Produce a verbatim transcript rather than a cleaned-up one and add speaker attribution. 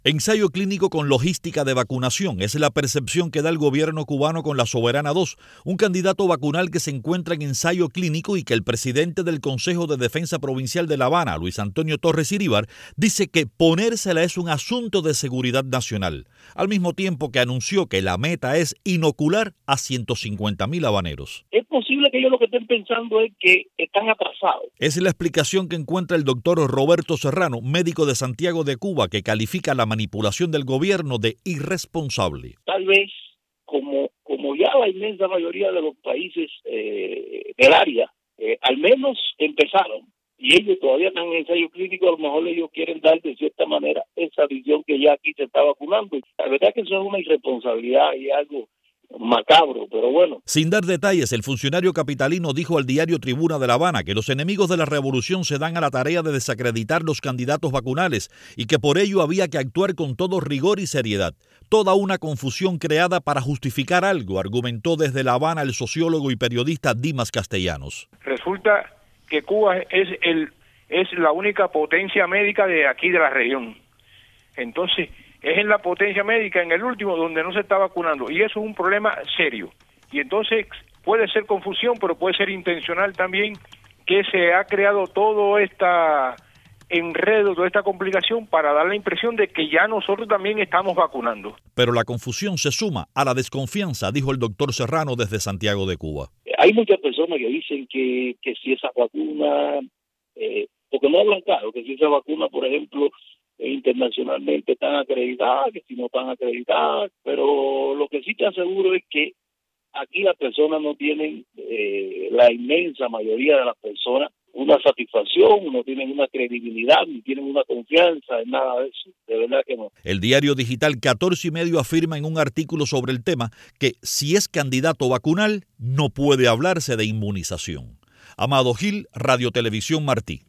Speaker 1: Ensayo clínico con logística de vacunación es la percepción que da el gobierno cubano con la Soberana dos, un candidato vacunal que se encuentra en ensayo clínico y que el presidente del Consejo de Defensa Provincial de La Habana, Luis Antonio Torres Iríbar, dice que ponérsela es un asunto de seguridad nacional, al mismo tiempo que anunció que la meta es inocular a ciento cincuenta mil habaneros.
Speaker 2: Es posible que ellos lo que estén pensando es que están atrasados.
Speaker 1: Es la explicación que encuentra el doctor Roberto Serrano, médico de Santiago de Cuba, que califica la manipulación del gobierno de irresponsable.
Speaker 2: Tal vez, como, como ya la inmensa mayoría de los países eh, del área, eh, al menos empezaron, y ellos todavía están en ensayo clínico, a lo mejor ellos quieren dar de cierta manera esa visión que ya aquí se está vacunando. La verdad es que eso es una irresponsabilidad y algo macabro, pero bueno.
Speaker 1: Sin dar detalles, el funcionario capitalino dijo al diario Tribuna de La Habana que los enemigos de la revolución se dan a la tarea de desacreditar los candidatos vacunales y que por ello había que actuar con todo rigor y seriedad. Toda una confusión creada para justificar algo, argumentó desde La Habana el sociólogo y periodista Dimas Castellanos.
Speaker 3: Resulta que Cuba es el es la única potencia médica de aquí de la región. Entonces, es en la potencia médica, en el último, donde no se está vacunando, y eso es un problema serio. Y entonces puede ser confusión, pero puede ser intencional también, que se ha creado todo este enredo, toda esta complicación para dar la impresión de que ya nosotros también estamos vacunando.
Speaker 1: Pero la confusión se suma a la desconfianza, dijo el doctor Serrano desde Santiago de Cuba.
Speaker 2: Hay muchas personas que dicen que, que si esa vacuna, eh, porque no hablan claro, que si esa vacuna, por ejemplo, internacionalmente están acreditadas, que si no están acreditadas, pero lo que sí te aseguro es que aquí las personas no tienen, eh, la inmensa mayoría de las personas, una satisfacción, no tienen una credibilidad, ni tienen una confianza en nada de eso, de verdad que no.
Speaker 1: El diario digital catorce y medio afirma en un artículo sobre el tema que si es candidato vacunal, no puede hablarse de inmunización. Amado Gil, Radio Televisión Martí.